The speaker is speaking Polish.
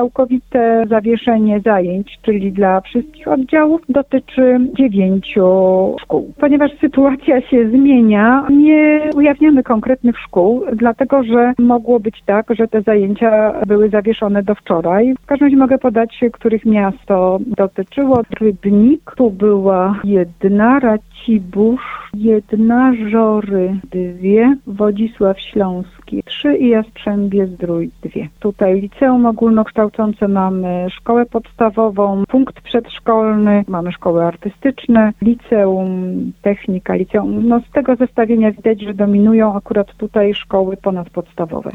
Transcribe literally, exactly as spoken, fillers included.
całkowite zawieszenie zajęć, czyli dla wszystkich oddziałów, dotyczy dziewięciu szkół. Ponieważ sytuacja się zmienia, nie ujawniamy konkretnych szkół, dlatego że mogło być tak, że te zajęcia były zawieszone do wczoraj. W każdym razie mogę podać, których miast to dotyczyło. Rybnik, tu była jedna, Racibórz, jedna, Żory, dwie, Wodzisław Śląski, trzy i Jastrzębie-Zdrój, dwie. Tutaj liceum ogólnokształcące, mamy szkołę podstawową, punkt przedszkolny, mamy szkoły artystyczne, liceum, technika, liceum. No z tego zestawienia widać, że dominują akurat tutaj szkoły ponadpodstawowe.